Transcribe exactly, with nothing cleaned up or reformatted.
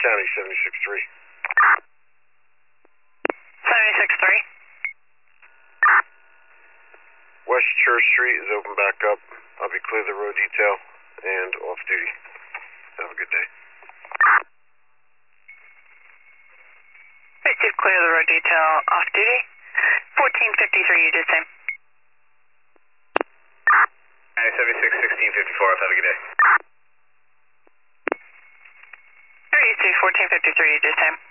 County, seventy-six three. seventy-six three. West Church Street is open back up. I'll be clear the road detail and off duty. Have a good day. Received clear the road detail off duty. fourteen fifty-three, you just same. seventy-six sixteen fifty-four, have a good day. Received fourteen fifty-three, you just same.